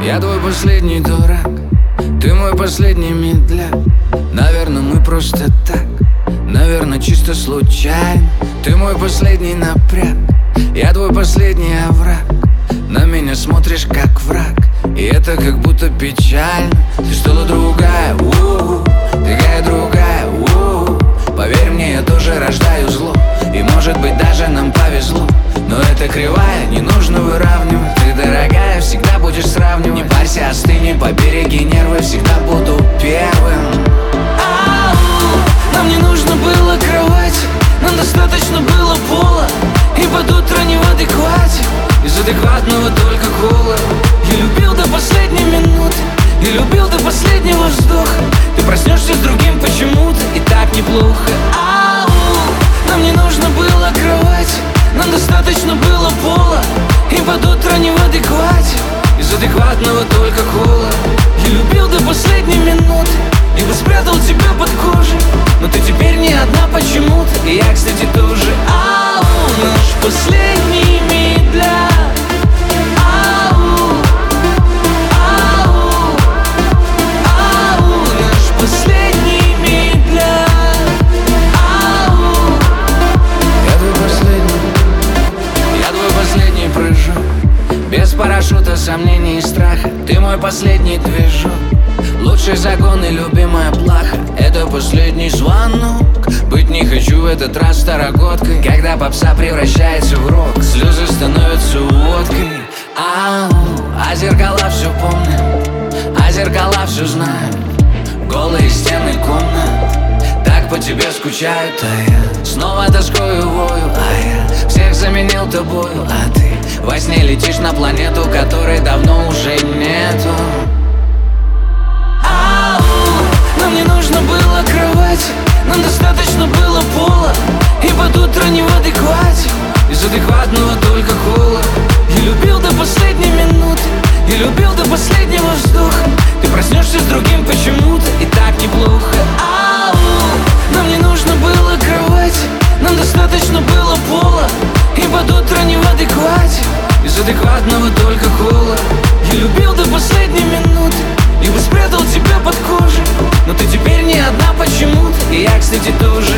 Я твой последний дурак, ты мой последний медляк. Наверное, мы просто так, наверное, чисто случайно. Ты мой последний напряг, я твой последний овраг. На меня смотришь как враг, и это как будто печально. Ты стала другая, такая другая, Поверь мне, я тоже рождаю зло, и может быть даже нам повезло. Но это кривая, не нужно выравнивать. Ты дорогая, всегда будешь сравнивать. Не парься, остыни, побереги нервы, всегда буду первым. Нам не нужно было кровати, нам достаточно было пола. И под утро не в адеквате, из адекватного только кола. Я любил до последней минуты, я любил до последнего вздоха. Ты проснешься с другим почему-то, и так неплохо. Нам не нужно было кровати, нам достаточно было пола. И под утро не в адеквате, из адекватного только кола. Я любил до последней минуты, я бы спрятал тебя под кожей. Но ты теперь не одна почему-то, и я, кстати, тоже. Наш последний медляк. Наш последний медляк. Я твой последний прыжок, без парашюта, сомнений и страха. Ты мой последний движок, лучший загон и любимая плаха. Это последний звонок, быть не хочу в этот раз старогодкой. Когда попса превращается в рок, слезы становятся водкой. А зеркала все помнят, а зеркала все знают. Голые стены комнат так по тебе скучают. А я снова тоскую вою, а я всех заменил тобою. А ты во сне летишь на планету, которой давно уже нету. Нам не нужно было кровати, нам достаточно было пола. И под утро не в адеквате, из адекватного только кола. Я любил до последней минуты, я любил до последнего вздоха. Ты проснешься с другим почему-то, и так неплохо. Нам не нужно было кровати, нам достаточно было пола. И под утро не в адеквате, из адекватного только кола. Я любил до последней минуты, я бы спрятал тебя под кожей. Но ты теперь не одна почему-то, и я, кстати, тоже.